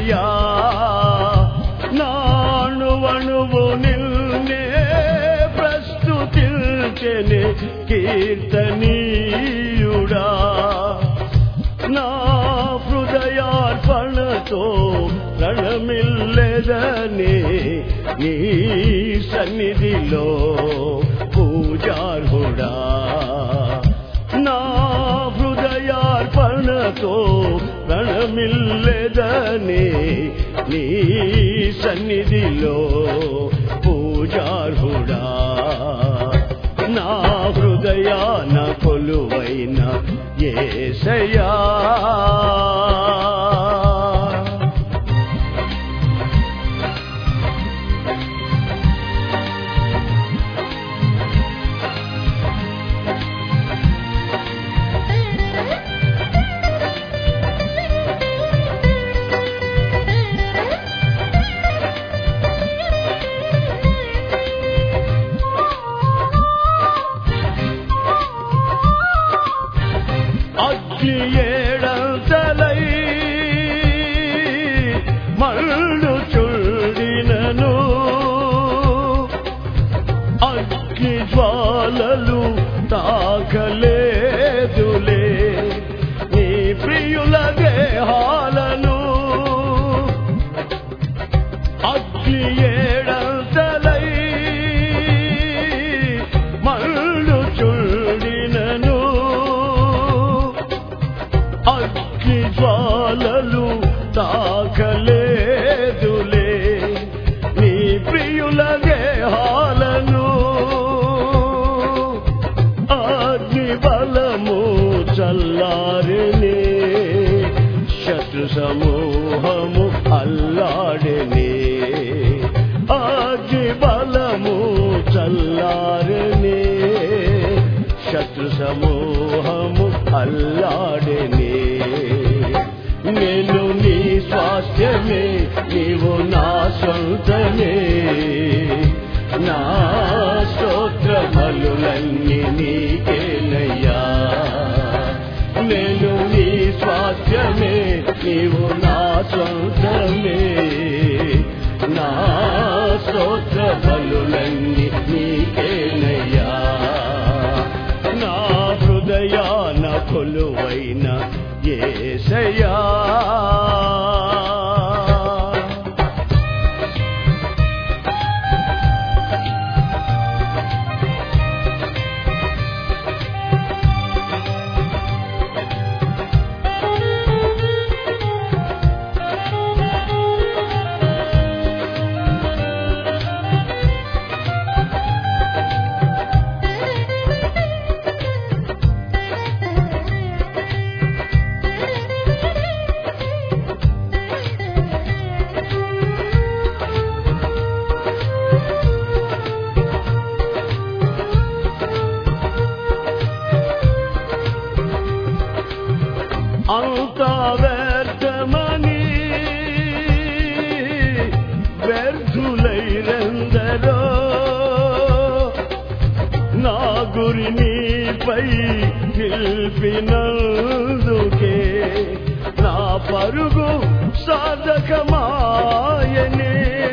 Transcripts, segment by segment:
యేసయ్యా నాణువణువు నిన్నే ప్రస్తుతించెనే కీర్తనీయుడా నా హృదయార్పణతో రణమిల్లెదనే నీ సన్నిధిలో పూజార్హుడా నా హృదయార్పణతో రణమిల్లెదనే నీ సన్నిధిలో పూజార్హుడా నా హృదయాన కొలువైన యేసయ్యా ఏడంతలై మళ్ళు చుండినను అగ్ని జ్వాలలు తాకలేదులే నీ ప్రియుల దేహాలను అగ్ని ఏడంతలై మళ్ళు చుండినను అగ్ని జ్వాలలు తాకలేదులే నీ ప్రియుల దేహాలను అగ్ని బలము చల్లారెనే శత్రు సమూహము అల్లాడెనే అగ్ని బలము చల్లారెనే శత్రు సమూహము అల్లాడెనే నేను నీ స్వాస్థ్యమే నీవు నా సొంతమే నా స్తోత్ర బలులన్నీ నీకేనయ్యా నేను నీ స్వాస్థ్యమే నీవు నా సొంతమే నా స్తోత్ర బలులన్నీ నీకేనయ్యా నా హృదయాన కొలువైన యేసయ్యా అంతా వ్యర్థమని వ్యర్థులైరందరో నా గురి నీపై నిలిపినందుకే నా పరుగు సాధకమాయనే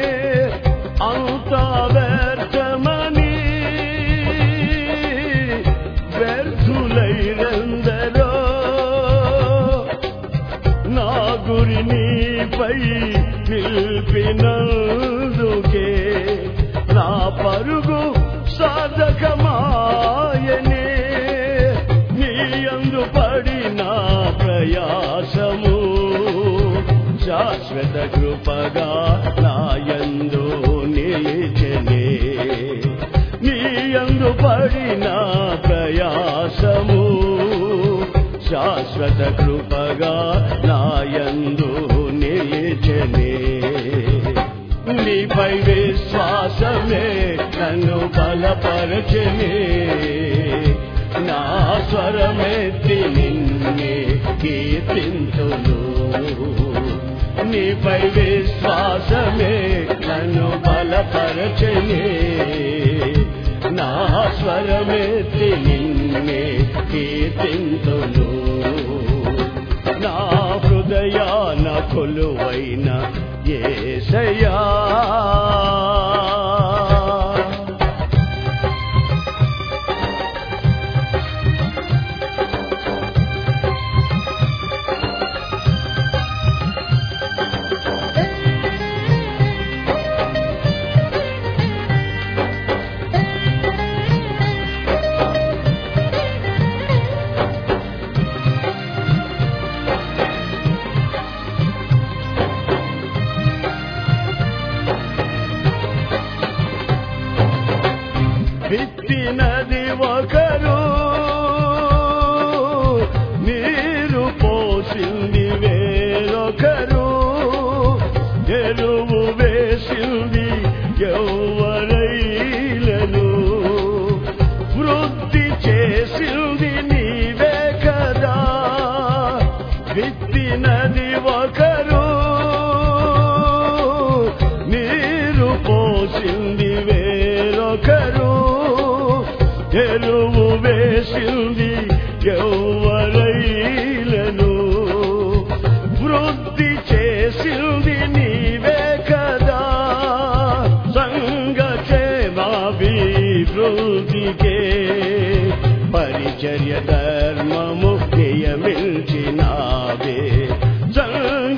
అంతా వ్యర్థమని వ్యర్థులైరందరో నా గురి నీపై నిలిపినందుకే నా పరుగు సాధకమాయనే నీ యందు పడిన ప్రయాసము శాశ్వత కృపగా నా యందు నిలిచెనే నీ యందు పడిన ప్రయాసము శాశ్వత కృపగా నా యందు నిలిచెనే నీపై విశ్వాసమే నన్ను బలపరచెనే నా స్వరమెత్తి నిన్నే కీర్తింతును నీపై విశ్వాసమే నన్ను బలపరచెనే నా స్వరమెత్తి నిన్నే కీర్తింతును నా హృదయాన కొలువైన యేసయ్యా విత్తినది ఒకరు నీరు పోసింది వేరొకరు ఎరువు వేసింది ఎవరైలను వృద్ధి చేసింది నీవే కదా విత్తినది ఒకరు నీరు పోసింది వేరొకరు ఎరువు వేసింది ఎవరైలను వృద్ధి చేసింది నీవే కదా సంఘ క్షేమాభివృద్ధికే పరిచర్య ధర్మము నియమించినావే సంఘ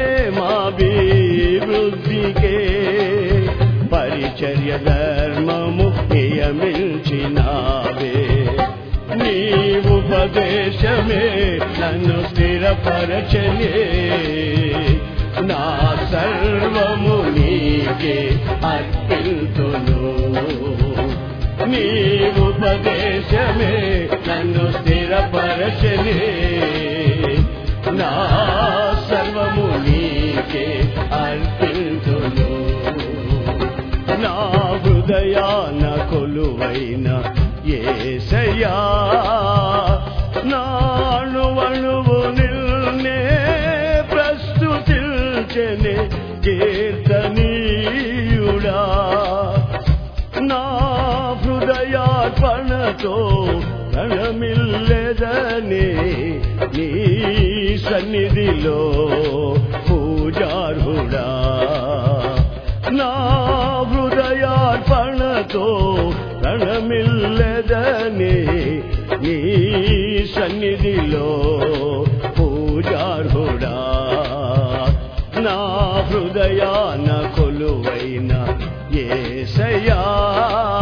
క్షేమాభివృద్ధికే పరిచర్య ధర్మము నియమించినావే నీ ఉపదేశమే నన్ను స్థిరపరచనే నా సర్వము నీకే అర్పింతును నీ ఉపదేశమే నన్ను స్థిరపరచనే నా సర్వము నీకే అర్పింతును నా హృదయాన కొలువైన యేసయ్యా నా అణువణువు నిన్నే ప్రస్తుతించెనే కీర్తనీయుడా నా హృదయార్పణతో ప్రణమిల్లెదనే నీ సన్నిధిలో పూజార్హుడా నా హృదయార్పణతో ప్రణమిల్లెదనే నీ సన్నిధిలో పూజార్హుడా నా హృదయాన కొలువైన యేసయ్యా